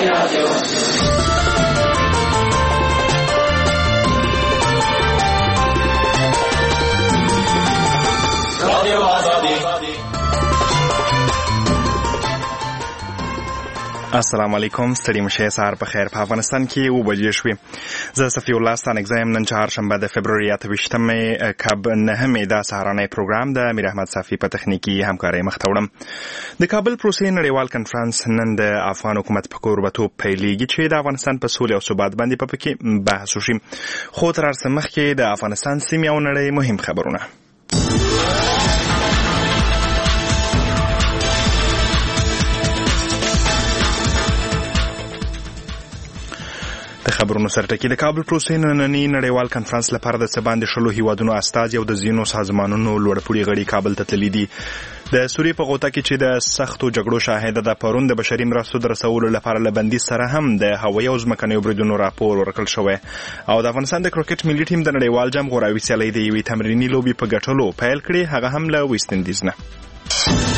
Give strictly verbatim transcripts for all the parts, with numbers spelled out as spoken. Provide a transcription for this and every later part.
السلام علیکم، ستړي مشه، سهار په خیر. په افغانستان کې اوه بجې شوې. زه صفي الله ستانکزی یم. نن چهارشنبه د فبروري اته ویشتمې کب نهمې دا سهارنی پروګرام د امیر احمد صافي په تخنیکي همکارۍ مخته وړم. د کابل پروسې نړیوال کنفرانس نن د افغان حکومت په کوربتوب پیلېږي چې د افغانستان په سولې او ثبات باندې په پکې بحث وشي. خو تر هر څه مخکې د افغانستان سیمې او نړۍ مهم خبرونه. د خبرونو سرټکی د کابل پروسې نننی نړیوال کنفرانس لپاره د څه باندې شلو هیوادونو استازي او د ځینو سازمانونو لوړپوړي غړي کابل ته تللي دي. د سوریې په غوطه کې چې د سختو جګړو شاهده ده، پرون د بشري مرستو د رسولو لپاره له بندیز سره هم د هوایي او ځمکنیو بریدونو راپور ورکړل شوی. او د افغانستان د کرکټ ملي ټیم د نړیوال جام غوراوي سیالۍ د یوې تمریني لوبې په ګټلو پیل کړې، هغه هم له ویسټ انډیز نه.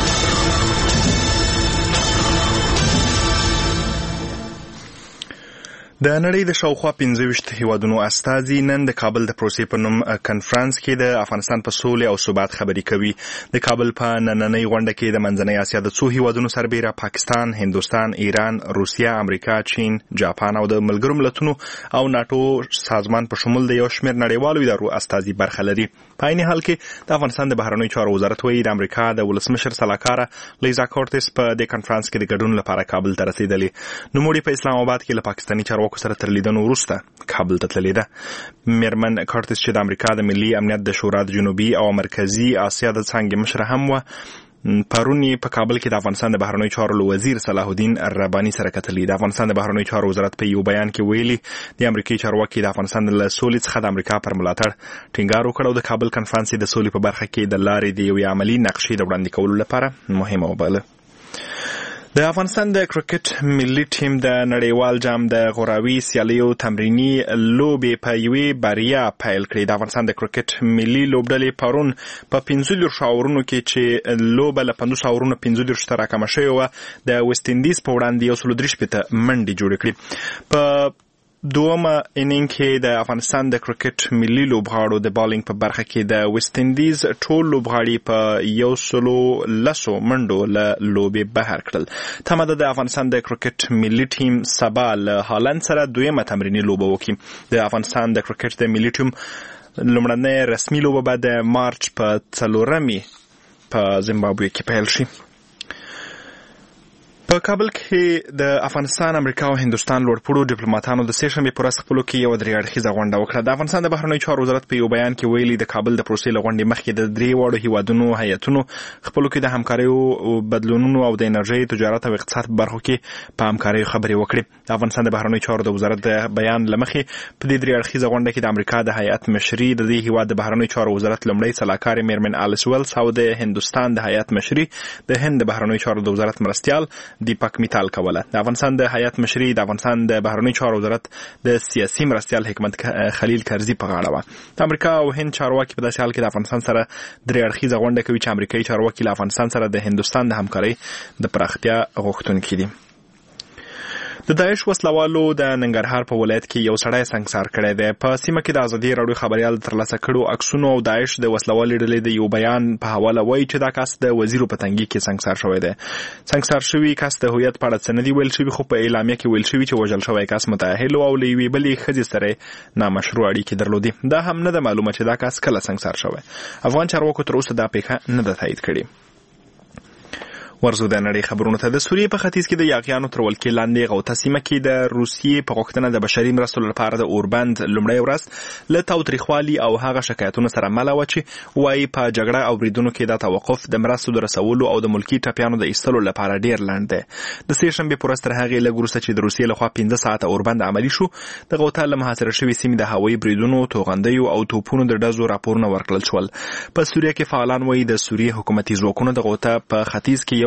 د نړۍ د شاوخوا پنځه ویشت هیوادونو استازي نن د کابل د پروسې په نوم کنفرانس کې د افغانستان په سولې او ثبات خبرې کوي. د کابل په نننۍ غونډه کې د منځنۍ اسیا د څو هیوادونو سربېره پاکستان، هندوستان، ایران، روسیه، امریکا، چین، جاپان او د ملګرو ملتونو او ناتو سازمان په شمول د یو شمېر نړیوالو ادارو استازي برخه لري. په عین حال کې د افغانستان د بهرنیو چارو وزارت وایي د امریکا د ولسمشر سلاکاره لیزا کورټس په دې کنفرانس کې د ګډون لپاره کابل ته رسیدلې. نوموړي په اسلام آباد کې له پاکستاني چارواکو سره تر لیدنو وروسته کابل ته تللې ده. میرمن کارټس چې د امریکا د ملي امنیت د شورا د جنوبي او مرکزي اسیا د څانګې مشره هم وه، پرون په کابل کې د افغانستان د بهرنیو چارو وزیر صلاح الدین رباني سره کتلې. د افغانستان د بهرنیو چارو وزارت په یو بیان کې ویلي د امریکایي چارواکي د افغانستان له سولې څخه د امریکا پر ملاتړ ټینګار وکړ او د کابل کنفرانس د سولې په برخه کې د لارې د یوې عملي نقشې د وړاندې کولو لپاره مهمه وباله. د افغانستان د کرکټ ملي ټیم د نړیوال جام د غوراوي سیالیو تمرینی لوبې په یوې بریا پیل کړې. د افغانستان د کرکټ ملي لوبډلې پرون په پنځه دېرشو اورونو کې چې لوبه له پنځوس اورونو پنځه دېرشو ته راکمه شوې وه، د ویسټ انډیز په وړاندې یو سل درې شپېته منډې جوړې کړې. په دومه انینګ کې د افغانستان د کرکټ ملي لوبغاړو د بالینګ په برخه کې د ویسټ انډیز ټول لوبغاړي په یو سلو لسو منډو له لوبې بهر کړل. تمه ده د افغانستان د کرکټ ملي ټیم سبا له هالند سره دویمه تمریني لوبه وکړي. د افغانستان د کرکټ د ملي ټیم لومړنۍ رسمي لوبه به د مارچ په څلورمې په زیمبابوې کې پیل شي. په کابل کې د افغانستان، امریکا او هندوستان لوړپوړو ډیپلوماټانو د سې شنبې په ورځ خپلو کې یوه درې اړخیزه غونډه وکړه. د افغانستان د بهرنیو چارو وزارت په یو بیان کې ویلي د کابل د پروسې له غونډې مخکې د درې واړو هیوادونو هیئتونو خپلو کې د همکاریو، بدلونونو او د انرژۍ، تجارت او اقتصاد په برخو کې په همکاریو خبرې وکړې. د افغانستان د بهرنیو چارو د وزارت د بیان له مخې په دې درې اړخیزه غونډه کې د امریکا د هیئت مشري، د دې هیواد د بهرنیو چارو وزارت لومړی سلاکار میرمن الیس ویلس او د هندوستان د هیئت مشري د هند د بهرنیو چارو د وزارت مرستیال دیپک میتال کوله. د افغانستان د هیئت مشري د افغانستان د بهرنیو چارو وزارت د سیاسي مرستیال حکمت خلیل کرزي په غاړه وه. د امریکا او هند چارواکي په داسې حال کې د افغانستان سره درې اړخیزه غونډه کوي چې امریکایي چارواکي له افغانستان سره د هندوستان د همکارۍ د پراختیا غوښتونکي دي. د داعش وسلوالو د ننګرهار په ولایت کې یو سړی سنګسار کړی دی. په سیمه کې د ازادي راډیو خبریال ترلاسه کړو عکسونو او داعش د وسلوالې ډلې د یو بیان په حواله وایي چې دا کس د وزیر په تنګي کې سنګسار شوی دی. سنګسار شوی کس د هویت په اړه څه نه دي ویل شوي، خو په اعلامیه کې ویل شوي چې وژل شوی کس متأهل او له یوې بلې ښځې سره نامشروع اړیکې درلودې. دا هم نه ده معلومه چې دا کس کله سنګسار شوی. افغان چارواکو تر اوسه دا پیښه نه ده تایید کړې. ورزو د نړۍ خبرونو ته. د سوریې په ختیځ کې د یاغیانو تر ولکې لاندې غوطه سیمه کې د روسیې په غوښتنه د بشري مرستو لپاره د اوربند لومړۍ ورځ له تاوتریخوالي او هغه شکایتونو سره مله وه چې وایي په جګړه او بریدونو کې دا توقف د مرستو د رسولو او د ملکي ټپیانو د ایستلو لپاره ډیر لنډ دی. د سې شنبې په ورځ تر هغې لږ وروسته چې د روسیې لخوا پنځه ساعته اوربند عملي شو، د غوطه له محاصره شوې سیمې د هوایي بریدونو، توغندیو او توپونو د ډزو راپورونه ورکړل شول. په سوریه کې فعالان وایي د سوریې حکومتي ځواکونو د غوطه په ختیځ کې یو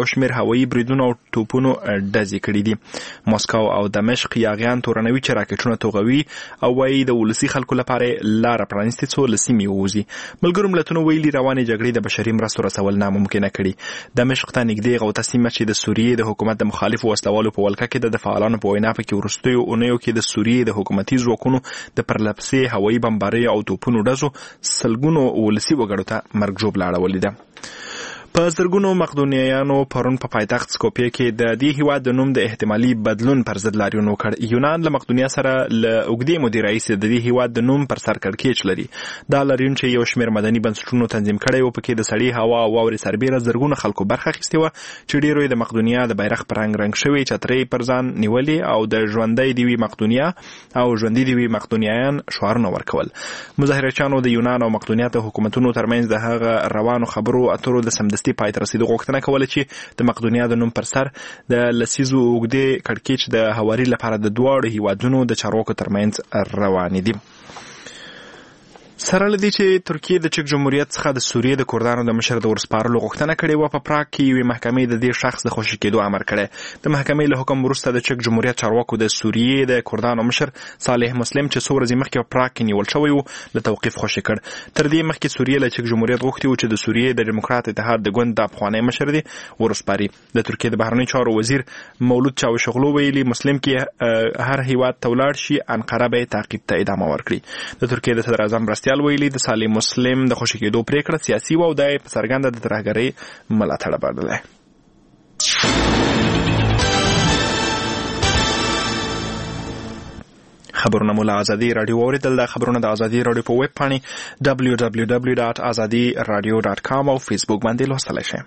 یو شمېر هوایي بریدونه او توپونو ډزې کړي دي. مسکو او دمشق یاغیان تورنوي چې راکټونه توغوي او وايي د ولسي خلکو لپاره لاره پرانیستې څو له سیمې ووځي. ملګرو ملتونو ویلي روانې جګړې د بشري مرستو رسول ناممکنه کړي. دمشق ته نږدې غوطه سیمه چې د سوریې د حکومت د مخالفو وسلوالو په ولکه کې د فعالانو په وینا پکې وروستیو اونیو کې د سوریې د حکومتي ځواکونو د پرلپسې هوایي بمبارۍ او توپونو ډزو سلګونو ولسي وګړو ته مرګ ژوبله اړولې ده. په زرګونو مقدونیایانو پرون په پایتخت سکوپیه کې د دې هیواد د نوم د احتمالي بدلون پر ضد لاریون وکړ. یونان له مقدونیا سره له اوږدې مودې راهیسې د دې هیواد د نوم پر سر کړکېچ لري. دا لاریون چې یو شمېر مدني بنسټونو تنظیم کړی و پکې د سړې هوا او واورې سربیره زرګونه خلکو برخه اخیستې وه چې ډېرو یې د مقدونیا د بیرغ په رنګ رنګ شوې چترۍ پر ځان نیولې او د ژوندی دې وي مقدونیا او ژوندي دې وي مقدونیایان شعارونه ورکول. مظاهرچیانو د یونان او مقدونیا د حکومتونو ترمنځ د هغه روانو خبرو اترو د سمدستي پای ته رسیدو غوښتنه کوله چې د مقدونیا د نوم پر سر د لسیزو اوږدې کړکېچ د هواري لپاره د دواړو هیوادونو د چارواکو ترمنځ روانې دي. سره له دې چې ترکیه د چک جمهوریت څخه د سوریې د کردانو د مشر د ورسپارلو غوښتنه کړې وه، په پراګ کې یوې محکمې د دې شخص د خوشي کېدو امر کړی. د محکمې له حکم وروسته د چک جمهوریت چارواکو د سوریې د کردانو مشر صالح مسلم چې څو ورځې مخکې په پراګ کې نیول شوی و له توقیف خوشي کړ. تر دې مخکې سوریې له چک جمهوریت غوښتي و چې د سوریې د ډیموکرات اتحاد د ګوند د افغاني مشر دی ورسپاري. د ترکیه د بهرنیو چارو وزیر مولود چاوشغلو ویلي مسلم کې هر هیواد ته ولاړ شي انقره به تعقیب ته ادامه ورکړي. د ترکیه د صدر اعظم مرستیال ویلي د صالح مسلم د خوشي کېدو پریکړه سیاسي و او د په څرګنده د ترهګرۍ ملاتړ بلله. خبرونه مو له ازادي رادیو اوریدل. د خبرونه د ازادي رادیو په ویب پاڼې دبلیو دبلیو دبلیو ډاټ ازادي رادیو ډاټ کام او فیسبوک باندې لوستلی شئ.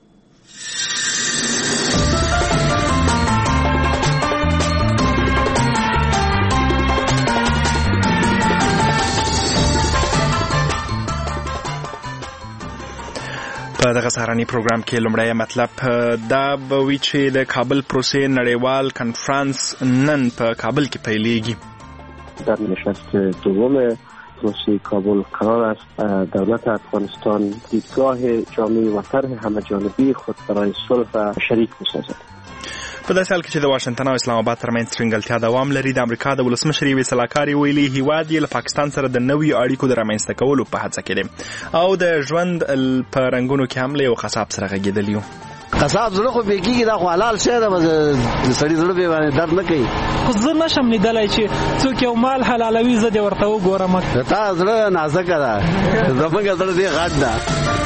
په دغه سهارني پروګرام کې لومړی مطلب دا به وي چې د کابل پروسې نړیوال کنفرانس نن په کابل کې پیلېږي. در نشست دوم پروسه کابل قرار است دولت افغانستان دیدگاه جامع و طرح همه‌جانبی خود برای صلح شریک بسازد. په داسې حال کې چې د واشنګټن او اسلام آباد ترمنځ ترنګلتیا دوام لري، د امریکا د ولسمشر یوې سلاکارې ویلي هیواد یې له پاکستان سره د نویو اړیکو د رامنځته کولو په هڅه کې دی او د ژوند په رنګونو کې هم له یو قصاب سره غږېدلی و. قصاب زړه خو بېکېږي، دا خو حلال شی ده، د سړي زړه بې باندې درد نه کوي. خو زه نشم لیدلی چې څوک یو مال حلالوي زه دې ورته وګورم. د تا زړه نازکه ده، زموږ زړه دې غټ ده.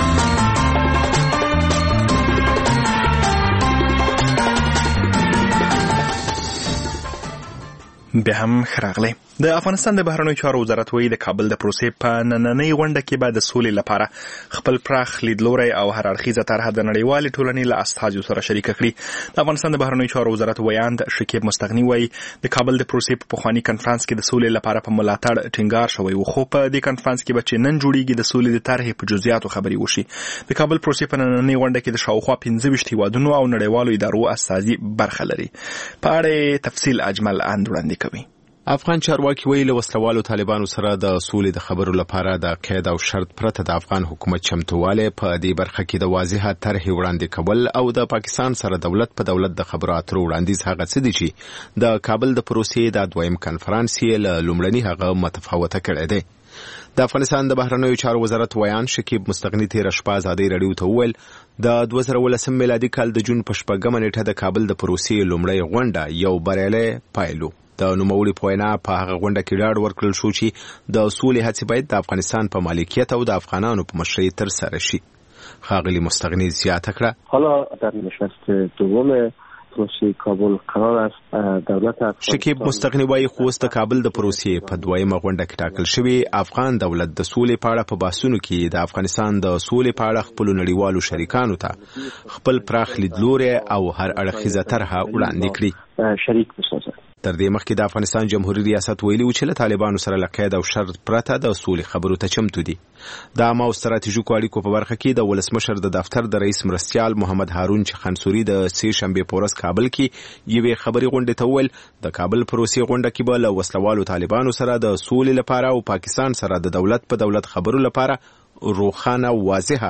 بیا هم ښه راغلی. د افغانستان د بهرنیو چارو وزارت وایي د کابل د پروسې په نننۍ غونډه کې به د سولې لپاره خپل پراخ لیدلوری او هر اړخیزه طرحه د نړیوالې ټولنې له استازو سره شریکه کړي. د افغانستان د بهرنیو چارو وزارت ویاند شکیب مستغني وایي د کابل د پروسې په پخواني کنفرانس کې د سولې لپاره په ملاتړ ټینګار شوی و، خو په دې کنفرانس کې به چې نن جوړیږي د سولې د طرحې په جزئیاتو خبرې وشي. د کابل پروسې په نننۍ غونډه کې د شاوخوا پنځه ویشت هیوادونو او نړیوالو ادارو استازي برخه لري. په اړه تفصیل اجمل اند وړاندې کوي. افغان چارواکي ویلي وسلوالو طالبانو سره د سولې د خبرو لپاره د قید او شرط پرته د افغان حکومت چمتواله په دې برخه کې د واضحه طرحې وړاندې کول او د پاکستان سره دولت په دولت د خبرو اترو وړاندیز هغه څه دي چې د کابل د پروسې د دویم کنفرانس یې له لومړني هغه متفاوته کړی دی. د افغانستان د بهرنیو چارو وزارت ویان شکیب مستغني تیر شپه ازادي رادیو ته وویل د دوه زره ولسم میلادي کال د جون په شپږمه نیټه د کابل د پروسې لومړی غونډه یو بریالی پایلو. د نوموړي په وینا په هغه غونډه کې ډاډ ورکړل شو چې د سولې هڅې باید د افغانستان په مالکیت او د افغانانو په مشرۍ ترسره شي. ښاغلي مستغني زیاته کړه حالا در نشست دوم پروسه کابل قرار است دولت شکیب مستغني وايي خو د کابل د پروسې په دویمه غونډه کې ټاکل شوی افغان دولت د سولې په اړه په بحثونو کې د افغانستان د سولې په اړه خپل نړیوالو شریکانو ته خپل پراخ لیدلوري او هر اړخیزه طرحه وړاندې کړي شریک بسازد. تر دې مخکې د افغانستان جمهوریت ریاست ویلي و چې له طالبانو سره له قید او شرط پرته د سولې خبرو ته چمتو دي. د عامه او ستراتیژیکو اړیکو په برخه کې د ولسمشر د دفتر د رئیس مرستیال محمد هارون چخنسوري د سې شنبې په ورځ کابل کې یوې خبري غونډې ته وویل د کابل پروسې غونډه کې به له وسلوالو طالبانو سره د سولې لپاره او پاکستان سره د دولت په دولت خبرو لپاره روښانه واضحه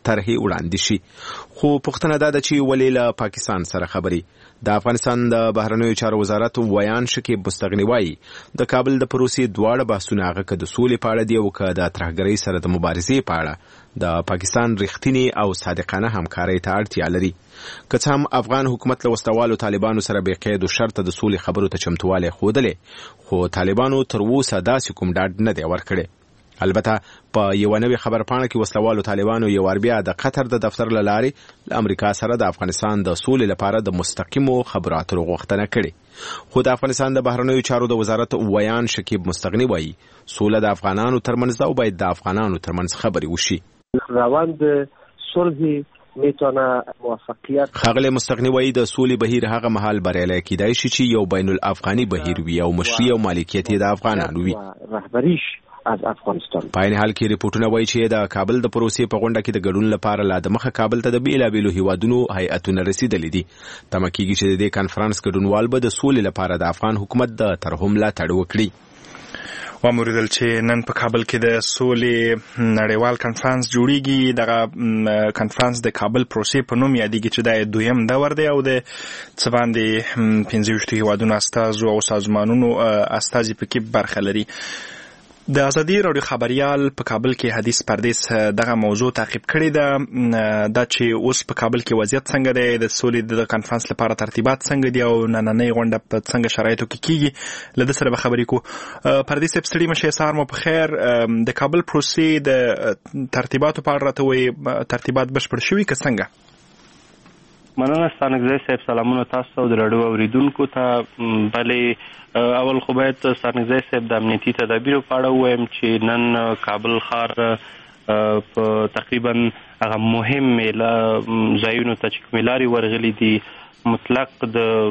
طرحې وړاندې شي. خو پوښتنه دا ده چې ولې له پاکستان سره خبري. د افغانستان د بهرنیو چارو وزارت ویان شکیب مستغنی وایي د کابل د پروسې دواړه بحثونه هغه که د سولې په اړه دي او که د ترهګرۍ سره د مبارزې په اړه د پاکستان رښتینی او صادقانه همکارۍ ته اړتیا لري. که څه هم افغان حکومت له وسلوالو طالبانو سره بې قید و شرطه د سولې خبرو ته چمتوالی ښودلی، خو طالبانو تر اوسه داسې کوم ډاډ نه دی ورکړی. البته په یو نوې خبرپاڼه کې وسلوالو طالبانو یو وار بیا د قطر د دفتر له لارې له امریکا سره د افغانستان د سولې لپاره د مستقیمو خبرو اترو غوښتنه کړې. خو د افغانستان د بهرنیو چارو د وزارت ویان شکیب مستغنی وایي سوله د افغانانو ترمنځ ده او باید د افغانانو ترمنځ خبرې وشي. روند صلح میتونه موفقیت ښاغلی مستغنی وایي د سولې بهیر هغه مهال بریالی کیدای شي چې یو بین الافغاني بهیر وي او مشري او مالکیت د افغانانو وي. رهبریش از افغانستان. په عین حال کې ریپورتونه وایي چې د کابل د پروسې په غونډه کې د ګډون لپاره لا د مخه کابل ته د بیلابیلو هیوادونو هیئتونه رسیدلي دي. تمه کېږي چې د دې کنفرانس ګډونوال به د سولې لپاره د افغان حکومت د ترحم ملاتړ وکړي. وموریدل چې نن په کابل کې د سولې نړیوال کنفرانس جوړیږي. دغه کنفرانس د کابل پروسې په نوم یادېږي چې دا دویم دور دی او د څه باندې پنځه ویشت هیوادونو استازو او سازمانونو استازي پکې برخه لري. د ازادي راډیو خبريال په کابل کې حدیث پردیس دغه موضوع تعقیب کړی ده دا چې اوس په کابل کې وضعیت څنګه دی، د سولې د کنفرانس لپاره ترتیبات څنګه دي او نننۍ غونډه په څنګه شرایطو کې کیږي. له ده سره به خبرې کوو. پردیس صاحب ستړي مشه، سهار مو په خیر. د کابل پروسې د ترتیباتو په اړه راته وایي، ترتیبات بشپړ شوي که څنګه؟ مننه ستانکزی صاحب، سلامونه تاسو ته او د راډیو اوریدونکو ته. بلې اول خو باید ستانکزی صاحب د امنیتي تدابیرو په اړه ووایم چې نن کابل ښار په تقریبا هغه مهم ځایونو ته چې کومې لارې ورغلي دي مطلق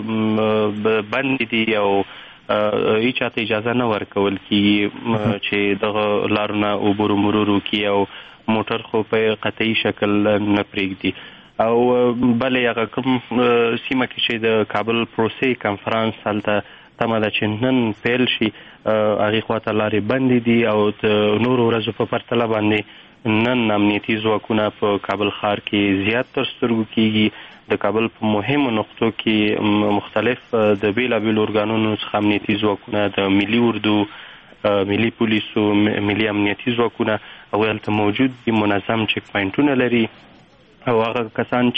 د بند دي او هیچ چاته اجازه نه ورکول کېږي چې دغه لارو نه عبور و مرور وکړي او موټر خو په قطعي شکل نه پرېږدي. او بلې هغه کوم سیمه کې چې د کابل پروسې کنفرانس هلته تمه ده چې نن پیل شي هغې خواته لارې بندې دي او د نورو ورځو په پرتله باندې نن امنیتي ځواکونه په کابل ښار کې زیات تر سترګو کېږي. د کابل په مهمو نقطو کې مختلف د بیلابیلو ارګانونو څخه امنیتي ځواکونه، د ملي اردو، ملي پولیسو، ملي امنیتي ځواکونه هغوی هلته موجود دي، منظم چک پاینټونه لري او هغه کسان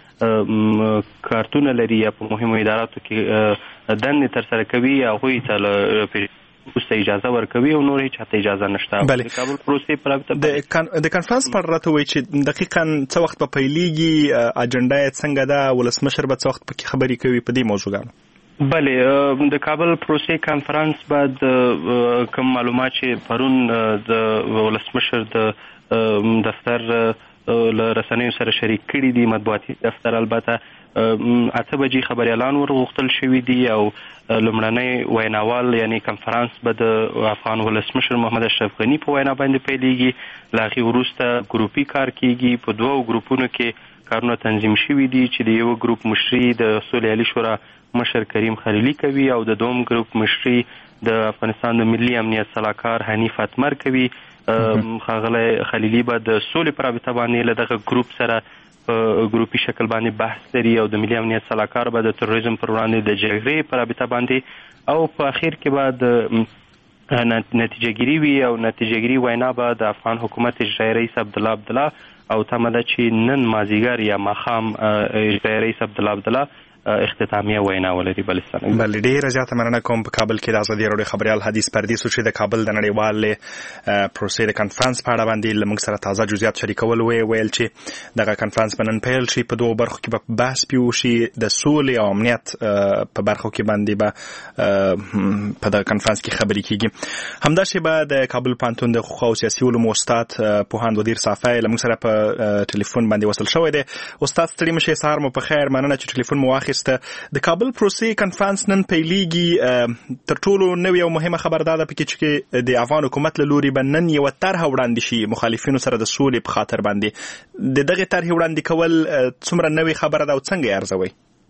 چې کارتونه لري یا په مهمو اداراتو کې دندې ترسره کوي هغوی ته وروسته اجازه ورکوي او نور هیچ چاته اجازه نشته. د کابل پروسې په رابطه د کنفرانس پر راته وایي چې دقیقاً څه وخت به پیلیږي، اجنډا یې څنګه ده، ولسمشر به څه وخت پکې خبرې کوي په دې موضوعګانو؟ بلې د کابل پروسې کنفرانس بعد کوم معلومات چې پرون د ولسمشر د دفتر له رسنیو سره شریک کړي دي، مطبوعاتي دفتر، البته اته بجې خبریالان ورغوښتل شوي دي او لومړنی ویناوال یعنی کنفرانس به د افغان ولسمشر محمد اشرف غني په وینا باندې پیلېږي. له هغې وروسته ګروپي کار کېږي. په دوو ګروپونو کې کارونه تنظیم شوي دي چې د یو ګروپ مشري د سولې عالي شورا مشر کریم خلیلي کوي او د دوم ګروپ مشري د افغانستان د ملي امنیت سلاکار حنیف اتمر کوي. ښاغلی خلیلي به د سولې په رابطه باندې له دغه ګروپ سره په ګروپي شکل باندې بحث لري او د ملي امنیت سلاکار به د تروریزم پر وړاندې د جګړې په رابطه باندې او په اخر کې به د نتیجهګیري وي او نتیجهګیري وینا به د افغان حکومت اجرایي رئیس عبدالله عبدالله او تمه ده چې نن مازدیګر یا ماښام اجرایي رئیس عبدالله عبدالله اختتامیه وینا ولري. بلستان بل ډیره زیاته مننه کوم. په کابل کې د ازادي راډیو خبريال حدیث پردیس چې د کابل د نړیوال پروسې د کنفرانس په اړه باندې لمغ سره تازه جزئیات شریکول وی ویل چې دغه کنفرانس په نن پیل شي. په دوه برخو کې به بحث پیو شي، د سولې او امنیت په برخو کې باندې به په دغه کنفرانس کې خبرې کیږي. همدا شی به د کابل پوهنتون د حقوق او سیاسي علومو استاد پوهاند ودیر صافی لمغ سره په ټلیفون باندې وصل شوی دی. استاد ستړي مشه، سهار مو په خیر. مننه چې ټلیفون مو واخیست. د کابل پروسې کنفرانس نن پیلیږي. تر ټولو نوې او مهمه خبر دا ده پکې چې د افغان حکومت له لوري به نن یوه طرحه وړاندې شي مخالفینو سره د سولې په خاطر باندې. د دغې طرحې وړاندې کول څومره نوې خبره ده او څنګه یې ارزوئ؟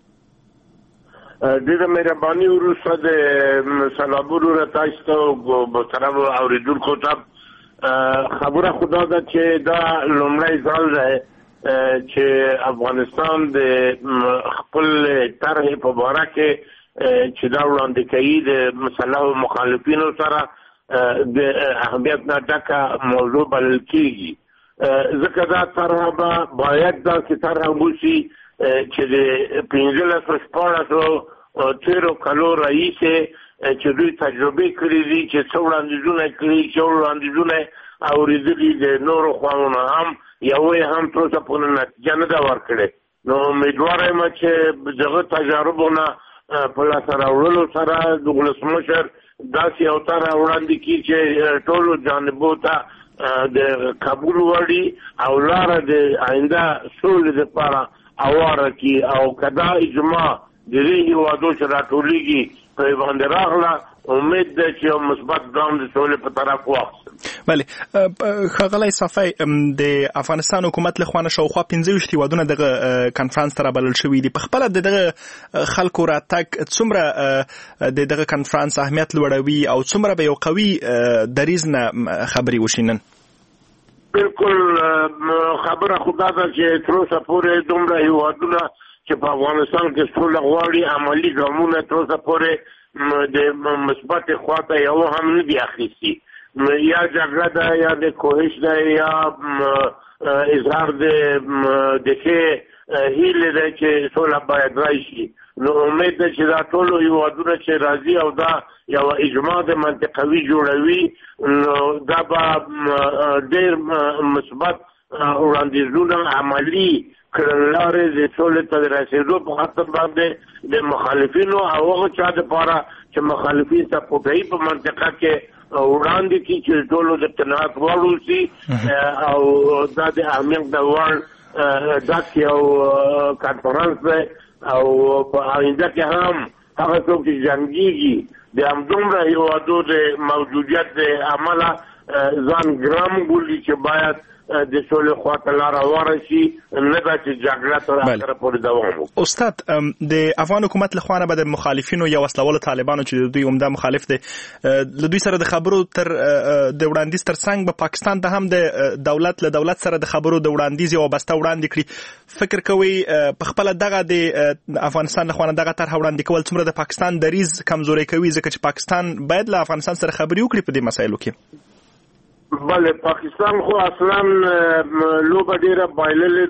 ډېره مهرباني. وروسته د سلامونو نه تاسو ته محترمو اورېدونکو ته خبره خو دا ده چې دا لومړی ځل دی چې افغانستان د خپل طرح په باره کې چې دا وړاندې کوي د مسلحو مخالفینو سره د اهمیت نه ډکه موضوع بلل کېږي، ځکه دا طرح به باید داسې طرح وشي چې د پنځلسو شپاړسو تېرو کالو راهیسې چې دوی تجربې کړي دي، چې څه وړاندیزونه کړي، چې وړاندیزونه اورېدلي د نورو خواوو هم یوه هم تر اوسه پورې نتیجه نه ده ورکړې. نو امیدواره یم چې دغه تجاربونه په لاسته راوړلو سره د ولسمشر داسې یو طرح وړاندې کړي چې ټولو جانبو ته د قبول وړي او لاره د آینده سولې دپاره هواره کړي، او که دا اجماع د دې هېوادو چې راټولېږي په باندې راغله، امید ده چې یو مثبت ګام د سولې په طرف واخلي. بله ښاغلی صافی، د افغانستان حکومت له خوا نه شاوخوا پنځه ویشت هېوادونه دغه کنفرانس ته رابلل شوي دي. په خپله د دغه خلکو راتګ څومره د دغه کنفرانس اهمیت لوړوي او څومره به یو قوي دریځ نه خبرې وشي نن؟ بالکل خبره خو دا ده چې تر اوسه پورې دومره هېوادونه چې په افغانستان کې سوله غواړي عملي ګامونه تر اوسه پورې د مثبت خواته یو هم نه دي اخیستي، یا جګړه ده، یا د کوهش ده، یا اظهار د ښې هیلې ده چې سوله باید راشي. نو امید ده چې دا ټولو هېوادونه چې راځي او دا یوه اجماع د منطقوي جوړوي، نو دا به ډېر مثبت وړاندیزونه عملي کړنلارې د سولې ته د رسېدو په خاطر باندې د مخالفینو او هغه چا دپاره چې مخالفین ته پوټهي په منطقه کې وړاندې کړي چې ټولو د قناعت وړ اوسي، او دا د اهمیت د وړ ډک یو کنفرانس دی، او په آینده کې هم هغه څوک چې جنګېږي د همدومره هېوادو د موجودیت د امله ځان ګرم بولي چې باید د سولې خواته لاره واره شي، نه دا چې جګړه تر اخره پورې دوام وکړي. استاد، د افغان حکومت له خوا نه به د مخالفینو یا وسلوالو طالبانو چې دوی عمده مخالف دي له دوی سره د خبرو تر د وړاندیز تر څنګ به پاکستان ته هم د دولت له دولت سره د خبرو د وړاندیز یوه بسته وړاندې کړي. فکر کوئ په خپله دغه د افغانستان له خوا نه دغه طرحه وړاندې کول څومره د پاکستان دریځ کمزوری کوي، ځکه چې پاکستان باید له افغانستان سره خبرې وکړي په دې مسایلو کې؟ بله، پاکستان خو اصلا لوبه ډېره بایللې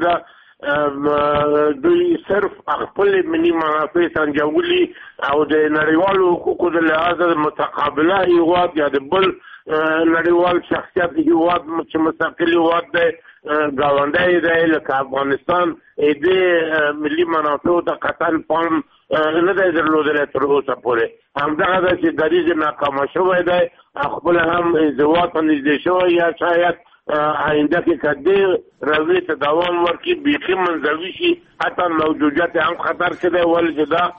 ده، دوی صرف خپل ملي منافع سنجولي او د نړیوالو حقوقو د لحاظه متقابله هېواد یا د بل نړیوال شخصیت هېواد چې مستقل هېواد دی ګاونډی دی لکه افغانستان، دې ملي منافعو ته قطعا پام نه دی درلودلی تر اوسه پورې. همدغه ده چې دریځ ناکامه شوی دی، خپل هم انزوا ته نږدې شوی، یا شاید آینده کې که دې رویې ته دوام ورکړي بیخي منزوي شي، حتی موجودیت هم خطر کې دی، ولې چې دا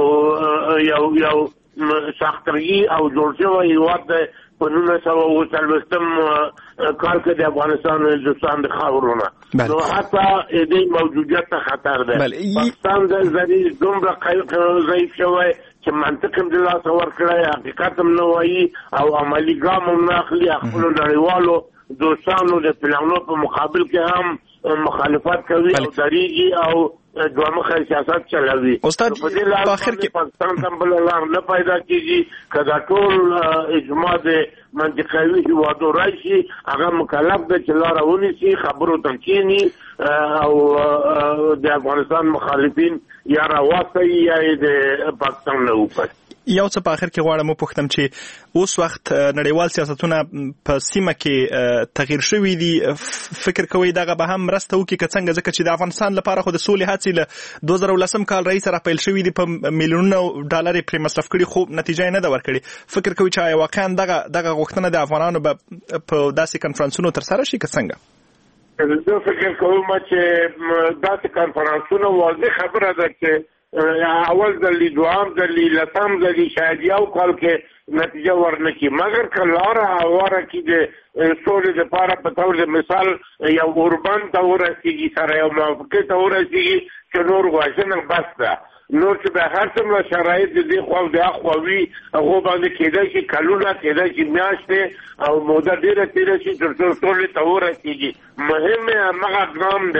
یو یو یو ساختګي او جوړ شوی هېواد دی په نولس سوه اوه څلوېښتم کال کې د افغانستان او هندوستان د خاورونه، نو حتی دې موجودیت ته خطر دی. پاکستان د ذریعې دومره ضعیف شوی چې منطق هم د لاسه ورکړی، حقیقت هم نه وایي او عملي ګام هم نه اخلي، خپلو نړیوالو دوستانو د پلانونو په مقابل کې هم مخالفت کوي او دریږي او دوه مخه سیاست چلوي. استاد، په اخر کې پاکستان ته بل لار نه پیدا کېږي، که دا ټول اجماع د منطقوي هېوادو راشي، هغه مکلف دی چې لاره ونیسي، خبرو ته کښېني او د افغانستان مخالفین یا راواستوي یا یې د پاکستان نه وباسي. یو څه په اخر کې غواړم وپوښتم چې اوس وخت نړیوال سیاستونه په سیمه کې تغییر شوي دي، فکر کوئ دغه به هم مرسته وکړي که څنګه، ځکه چې د افغانستان لپاره خو د سولې هڅې له دوه زره ولسم کال راهیسې راپیل شوي دي، په میلیونونو ډالر یې پرې مصرف کړي، خو نتیجه یې نه ده ورکړې. فکر کوئ چې واقعا دغه دغه غوښتنه د افغانانو به په داسې کنفرانسونو ترسره شي که څنګه؟ زه فکر کوم چې داسې کنفرانسونه واضح خبره ده چې اول ځلې، دوهم ځلې، لسم ځلې شاید یو کال کې نتیجه ورنکړي، مګر که لاره هواره کړي د سولې دپاره په طور د مثال یو اوربند ته ورسېږي، سره یو موافقې ته ورسېږي چې نور وژنه بس ده، نور چې به هر څومره شرایط د دې خوا او د هغه خوا وي، هغو باندې کېدای شي کلونه، کېدای شي میاشتې او موده ډېره تېره شي تر څو سولې ته ورسېږي. مهم یې همغه ګام دی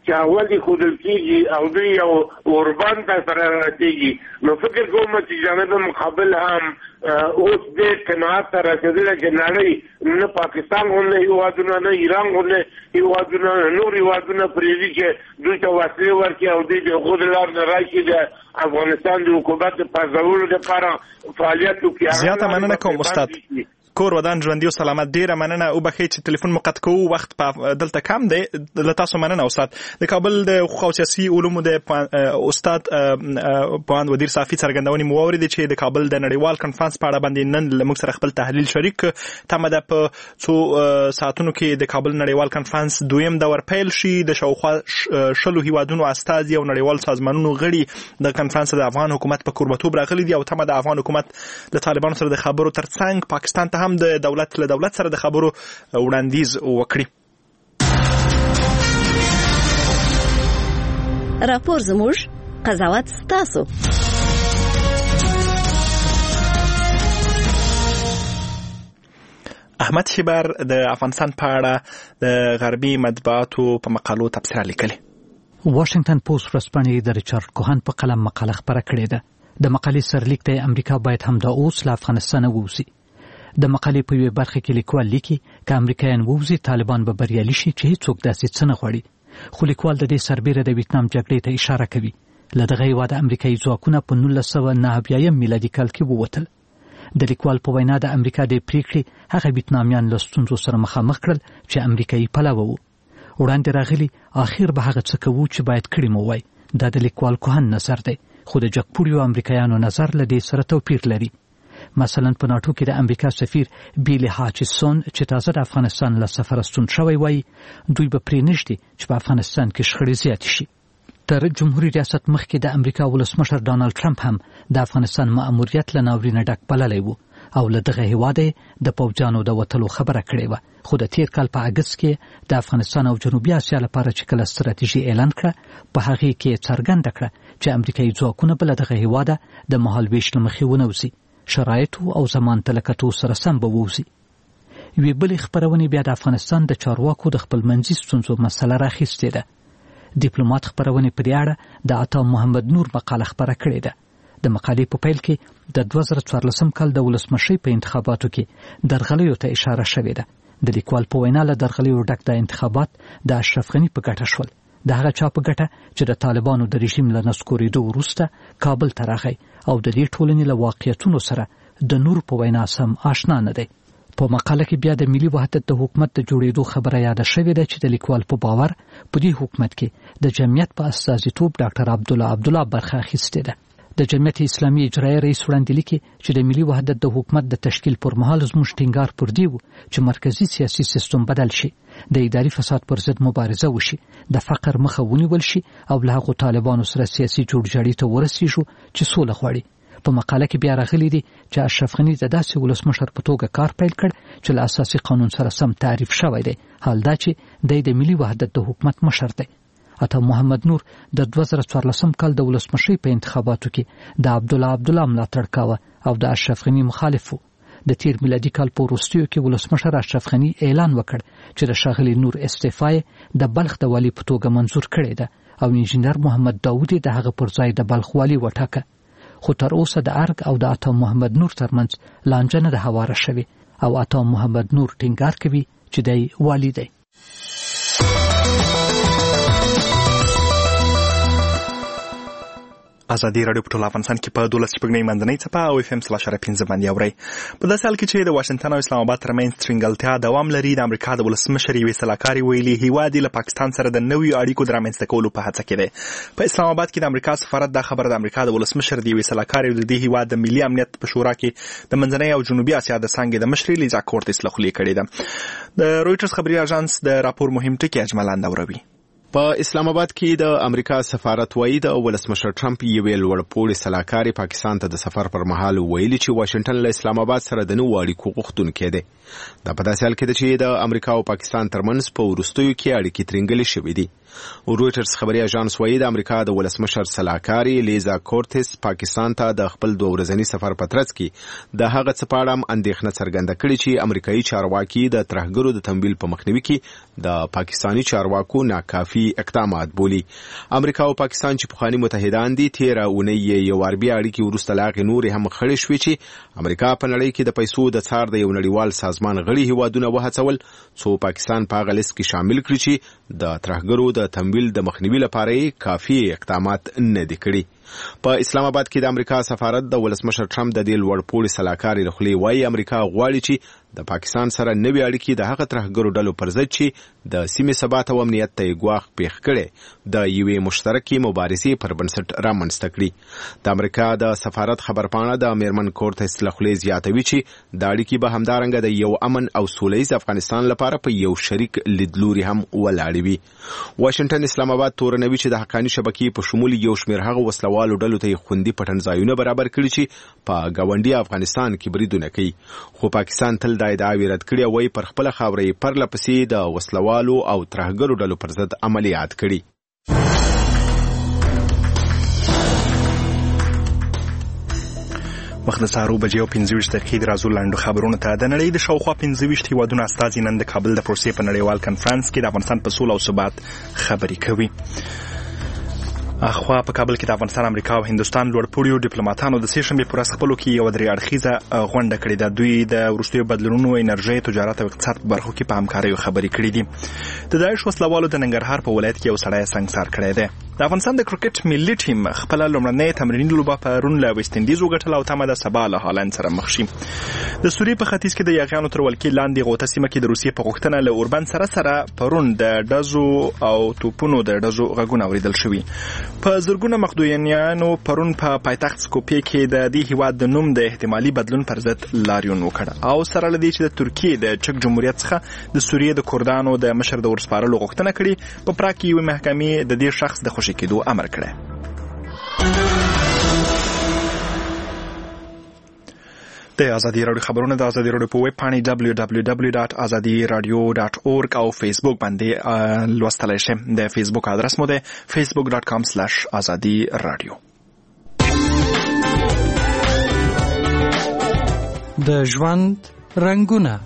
چې اول یې ښودل کېږي او دوی یو اوربان ته سره رسېږي. نو فکر کوم چې جانب مقابل هم اوس دې قناعت ته رسېدلی چې نړۍ نه پاکستان غوندې هېوادونه نه ایران غوندې هېوادونه نور هېوادونه پرېږدي چې دوی ته وسلې ورکړي او دوی د هغو د لارې نه راشي د افغانستان د حکومت د پرځولو لپاره فعالیت وکړي. زیاته مننه کوم استاد کور ودان ژوندي او سلامت. ډیره مننه او بخښئ چې ټلیفون مو قطع کوو، وخت په دلته کم دی. له تاسو مننه استاد. د کابل د حقوق او سیاسي علومو د استاد پوهاند ودیر صافي څرګندونې مو واورېدې چې د کابل د نړیوال کنفرانس په اړه باندې نن له موږ سره خپل تحلیل شریک. تمه ده په څو ساعتونو کې د کابل نړیوال کنفرانس دویم دور پیل شي. د شاوخوا شلو هیوادونو استازي او نړیوال سازمانونو غړي د کنفرانس د افغان حکومت په کوربتوب راغلي دي او تمه د افغان حکومت له طالبانو سره د خبرو ترڅنګ پاکستان ته هم د دولت له دولت سره د خبرو وړاندیز وکړي. راپور زموږ، قضاوت ستاسو. احمد شیبر د افغانستان په اړه د غربي مطبوعاتو په مقالو تبصره لیکلې. واشنگټن پوسټ ورځپاڼې د ریچارډ کوهن په قلم مقاله خپره کړې ده. د مقالې سرلیک ته امریکا باید هم د اوس له افغانستان ووځي. د مقالې په یوه برخه کې لیکوال لیکي که امریکایان ووځي طالبان به بریالي شي چې هیڅوک داسې څه نه غواړي. خو لیکوال د دې سربیره د ویتنام جګړې ته اشاره کوي. له دغه هېواده امریکایي ځواکونه په نولس سوه نهه اویایم میلادي کال کې ووتل. د لیکوال په وینا د امریکا د پریکړې هغه ویتنامیان له ستونزو سره مخامخ کړل چې امریکایي پلوه وو. وړاندې راغلي اخر به هغه څه کوو چې باید کړي مو وای. دا د لیکوال کوهن نظر دی، خو د جګپوړیو امریکایانو نظر له دې سره توپیر لري. مثلا په ناټو کې د امریکا سفیر بیلی هاچسون چې تازه د افغانستان له سفره ستون شوی وای، دوی به پرې نږدي چې په افغانستان کې شخړې زیاتې شي. تر جمهوریت ریاست مخکې د امریکا ولسمشر ډانلډ ټرمپ هم د افغانستان مأموریت له ناورینه ډک بللی وو او له دغه هېواده د پوځیانو د وتلو خبره کړې وه. خو د تیر کال په اګست کې د افغانستان او جنوبي اسیا لپاره چې کله ستراتیژي اعلان کړه، په هغې کې څرګنده کړه چې امریکایي ځواکونه به له دغه هېواده د مهالویش له مخې ونوځي، شرایطو او زمان تلکتو سره سم به ووځي. یوې بلې خپرونې بیا د افغانستان د چارواکو د خپلمنځي ستونزو مسله راخیستې ده. ډیپلومات خپرونې په دې اړه د عطا محمد نور مقاله خپره کړې ده. د مقالې په پیل کې د دوه زره څوارلسم کال د ولسمشۍ په انتخاباتو کې درغلیو ته اشاره شوې ده. د لیکوال په وینا له درغلیو ډک د انتخابات د اشرف غني په ګټه شول. د هغه چا په ګټه چې د طالبانو د رژیم له نسکورېدو وروسته کابل ته راغی او د دې ټولنې له واقعیتونو سره د نور په وینا سم آشنا نه دی. په مقاله کې بیا د ملي وحدت د حکومت د جوړېدو خبره یاده شوې ده چې د لیکوال په باور په دې حکومت کې د جمعیت په استازیتوب ډاکټر عبدالله عبدالله برخه اخیستې ده. د جمعیت اسلامي اجرایي رئیس وړاندې لیکي چې د ملي وحدت د حکومت د تشکیل پر مهال زموږ ټینګار پر دی و چې مرکزی سیاسي سیستم بدل شي، د اداري فساد پر ضد مبارزه وشي، د فقر مخه ونیول شي او له هغو طالبانو سره سیاسي جوړجاړي ته ورسیږو چې سوله غواړي. په مقاله کې بیا راغلي دي چې اشرف غني د داسې ولسمشر په توګه کار پیل کړ چې له اساسي قانون سره سم تعریف شوی دی، حال دا چې دی د ملي وحدت د حکومت مشر دی. عطا محمد نور د دوه زره څوارلسم کال د ولسمشۍ په انتخاباتو کې د عبدالله عبدالله ملاتړ کاوه او د اشرف غني مخالف و. د تیر میلادي کال په وروستیو کې ولسمشر اشرف غني اعلان وکړ چې د ښاغلي نور استعفا د بلخ د والي په توګه منظور کړې ده او انجینر محمد داود د هغه پر ځای د بلخ والي وټاکه. خو تر اوسه د ارګ او د عطا محمد نور ترمنځ لانجه نه ده هواره شوې او عطا محمد نور ټینګار کوي چې دی والي دی. ازادي راډیو په ټول افغانستان کې په دولس شپږنۍ منځنۍ څپه او اف ام سلاش اره پنځه باندې اورئ. په داسې حال کې چې د واشنګټن او اسلام آباد ترمنځ ترنګلتیا دوام لري، د امریکا د ولسمشر یوې سلاکارې ویلي هیواد یې له پاکستان سره د نویو اړیکو د رامنځته کولو په هڅه کې دی. په اسلام آباد کې د امریکا سفارت دا خبره د امریکا د ولسمشر د یوې سلاکارې د دې هیواد د ملي امنیت په شورا کې د منځنۍ او جنوبي اسیا د څانګې د مشرې لیزا کورتس له خولې کړې ده. د رویټرز خبري اژانس د راپور مهم ټکي اجمالاً اوروي. په اسلام آباد کې د امریکا سفارت وایي د ولسمشر ټرمپ یوې لوړپوړې سلاکارې پاکستان ته د سفر پر مهال ویلي چې واشنګټن له اسلام آباد سره د نوو اړیکو غوښتونکی دی. دا په داسې حال کې ده چې د امریکا او پاکستان ترمنځ په وروستیو کې اړیکې ترنګلې شوې دي. رویټرز خبري اژانس وایي د امریکا د ولسمشر سلاکارې لیزا کورتس پاکستان ته د خپل دوه ورځني سفر په ترڅ کې د هغه څه په اړه اندېښنه څرګنده کړې چې امریکایي چارواکي د ترهګرو د تمویل په مخنیوي کې د پاکستاني چارواکو ناکافي کافي اقدامات بولي. امریکا او پاکستان چې پخوانی متحدان دي تیره اونۍ یو عربي اړیکې وروسته لا غي نور هم خړې شوې چې امریکا په نړۍ کې د پیسو د څار د یو نړیوال سازمان غړي هیوادونه وهڅول څو پاکستان په هغه لیست کې شامل کړي چې د ترهګرو د تمویل د مخنیوي لپاره کافي اقدامات نه دي کړي. په اسلام آباد کې د امریکا سفارت د ولسمشر ټرمپ د دې لوړ پوړي سلاکاري لخوا وايي امریکا غواړي چې د پاکستان سره نوې اړیکې د هغه ترهګرو ډلو پر ضد چې د سیمې ثبات او امنیت ته ګواښ پیښ کړي د یوې مشترکې مبارزې پر بنسټ رامنځته کړي. د امریکا د سفارت خبرپاڼه د میرمن کورتس لخوا زیاتوي چې د اړیکې به همدارنګه د یو امن او سولهییز افغانستان لپاره په یو شریک لیدلوري هم ولاړ وي. واشنگټن اسلام آباد تورنوي چې د حقاني شبکې په شمول یو شمېر هغه وسلوالو ډلو ته خوندي پټن ځایونه برابر کړي چې په ګاونډي افغانستان کې بریدونه کوي. خو پاکستان تل د ادعاوې رد کړي وای پر خپل خاورې پر لپسې د وسلوالو او ترهګرو ډلو پر ضد عملیات کړي. وخت د سهار بجې او پنځه ویشت دقیقې د راځو لاندو خبرونو ته. د نړۍ د شاوخوا پنځه ویشت هیوادونو استازي نن د کابل د پروسې په نړیوال کنفرانس کې د افغانستان په سوله او ثبات خبرې کوي. اخوا په کابل کې د افغانستان، امریکا او هندستان لوړپوړو ډیپلوماټانو د سې شنبې پر ورځ خپلو کې یو درې اړخیزه غونډه کړې ده. دوی د وروستیو بدلونونو، انرژي، تجارت او اقتصاد په برخو کې په همکاریو خبرې کړې دي. د داعش وسلوالو د ننګرهار په ولایت کې یو سړی سنګسار کړی دی. د افغانستان د کرکټ ملي ټیم خپل لومړنۍ تمریني لوبه پرون له ویسټ انډیز وګټله او تمه ده سبا له هالند سره مخ شي. د سوریې په ختیځ کې د یاغیانو تر ولکې لاندې غوطه سیمه کې د روسیې په غوښتنه له اوربند سره سره پرون د ډزو او توپونو د ډزو غږونه اورېدل شوي. په زرګونه مقدونیانو پرون په پایتخت سکوپیه کې د دې هیواد د نوم د احتمالي بدلون پر ضد لاریون وکړ او سره لدی چې د ترکیې د چک جمهوریت څخه د سوریې د کردانو د مشر د ورسپارلو غوښتنه کړې. په پراګ کې یو محکمې د دې شخص د خوشي کېدو امر کړی. د ازادي راډیو خبرونه د ازادي راډیو په ویب پاڼې دبلیو دبلیو دبلیو ډاټ ازادي رادیو ډاټ اورګ او فیسبوک باندې لوستلای شئ. د فیسبوک ادرس مو د فیسبوک ډاټ کام سلاش ازادي رادیو. د ژوند رنگونه.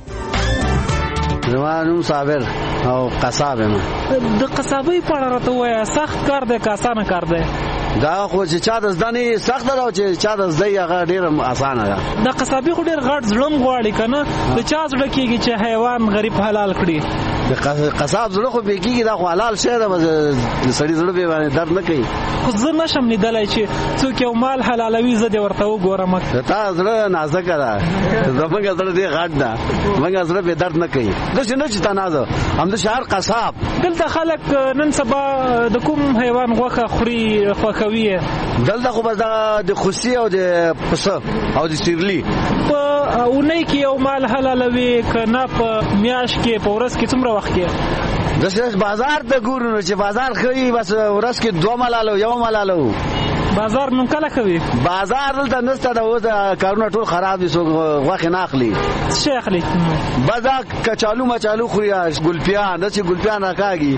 زمانوم صابر او قصاب یم. د قصابۍ په اړه راته وایه، سخت کار دی که اسانه کار دی؟ دا خو چې چا د زده نه سخت ده او چې چا د زده هغه ډېره اسانه ده. د قصابي خو ډېر غټ زړه غواړي که نه؟ د چا زړه کېږي چې حیوان غریب حلال کړي؟ د قصاب زړه خو بې کېږي، دا خو حلال شی ده، د سړي زړه بې باندې درد نه کوي. خو زه نشم لیدلی چې څوک یو مال حلالوي زه دې ورته وګورم. د تا زړه نازکه ده، زموږ زړه ډېر غټ ده، زموږ زړه بې درد نه کوي. داسې نه چې تا نازه همدا شهر قصاب. دلته خلک نن سبا د کوم حیوان غوښه خوري خوښوي؟ دلته خو بس د خوسي او د پسه او د سیرلی په اونۍ کې یو مال حلالوي که نه په میاشت کې په ورځ کې څومره وخت کې؟ داسې بازار ته ګورو چې بازار ښه بس ورځ کې دوه ملالو یو ملالو. بازار نو کله کوي؟ بازار دلته نسته د اوس کارونه ټول خراب دي، څوک غوښې نه اخلي. څه اخلي؟ بازار کچالو مچالو خوري، ګلپیان داسې ګلپیان راکاږي.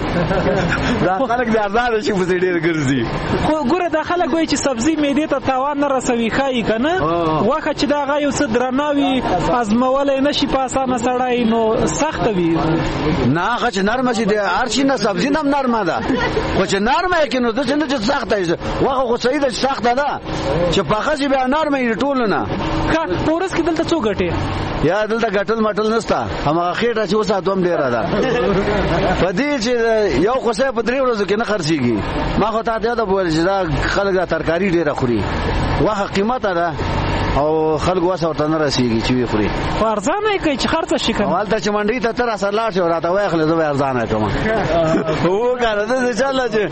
دا خلک د ارزانه شي پسې ډېر ګرځي. خو ګوره دا خلک وایي چې سبزي معدې ته تاوان نه رسوي، ښایي که نه؟ غوښه چې د هغه یو څه درنه وي ازمولی نه شي په اسانه سړی، نو سخته وي. نه هغه چې نرمه شي د هر شي نه سبزي نه هم نرمه ده، خو چې نرمه یې کړي نو داسې نه چې سخته وي. غوښه خو صحیح سخته ده چې پخه شي بیا نرمه یې ټول نه. په ورځ کې دلته څو ګټې؟ یا دلته ګټل مټل نشته، هماغه خېټه چې وساتوم ډېره ده. په دې چې یو خوسۍ په درې ورځو کې نه خرڅېږي. ما خو تا ته یاده وویل چې دا خلک دا ترکاري ډېره خوري، غوښه قیمته ده او خلکو وسه ورته نه رسېږي چې ویې خوري. خو ارزانه یې کوي چې خرڅه شي که نه؟ هلته چې منډۍ ته ته راسره لاړ شې او راته ویې زه به ارزانه یې کړم. وکړه داسې چله چې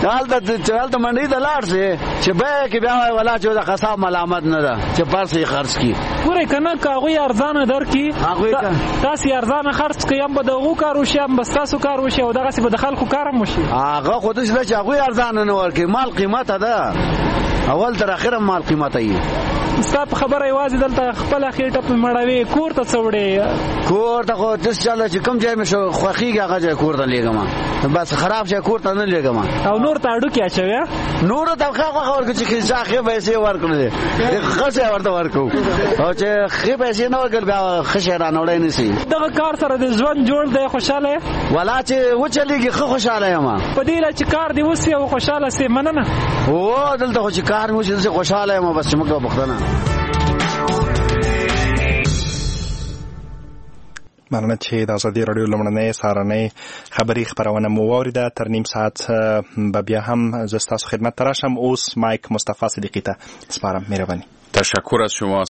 هلته منډۍ ته لاړ شې چې بیه کې بیا وایي ولا چې د قصاب ملامت نه ده چې پرس یې خرڅ کړي. ګورئ که نه که هغوی ارزانه درکړي، تاسې ارزانه خرڅ کړئ، هم به د هغو کار وشي هم به ستاسو کار وشي او دغسې به د خلکو کار هم وشي. هغه خو داسې ده چې هغوی ارزانه نه ورکوي، مال قیمته ده، اول تر اخره مال قیمته وي. ستا په خبره یوازې دلته خپله خېټه په مړوې کور ته څه وړې کور ته خو داسې چله چې کوم ځای مې شو خوښېږي هغه ځای کور ته لېږم بس خراب شي کور ته نه لېږم او نور ته اډوکې اچوې نورو ته ښه خوښه ورکړو چې ښې پیسې ورکړلې ښه شی ورته ورکړو او چې ښې پیسې نه ورکړل بیا ښه شی رانوړی نه شي دغه کار سره د ژوند جوړ دی خوشحاله یې ولا چې وچلېږي ښه خوشحاله یم په دې له چې کار دې وسي او خوشحاله سې مننه او دلته خو چې کار مې وشي داسې خوشحاله یم بس چې موږ به پوښتنه مننه چې د ازادي راډیو لومړنۍ سهارنۍ خبري خبرونه مو واوریده. تر نیم ساعت به بیا هم زه ستاسو خدمت ته راشم. اوس مایک مصطفی صدیقی ته سپارم. مهرباني. تشکر از شما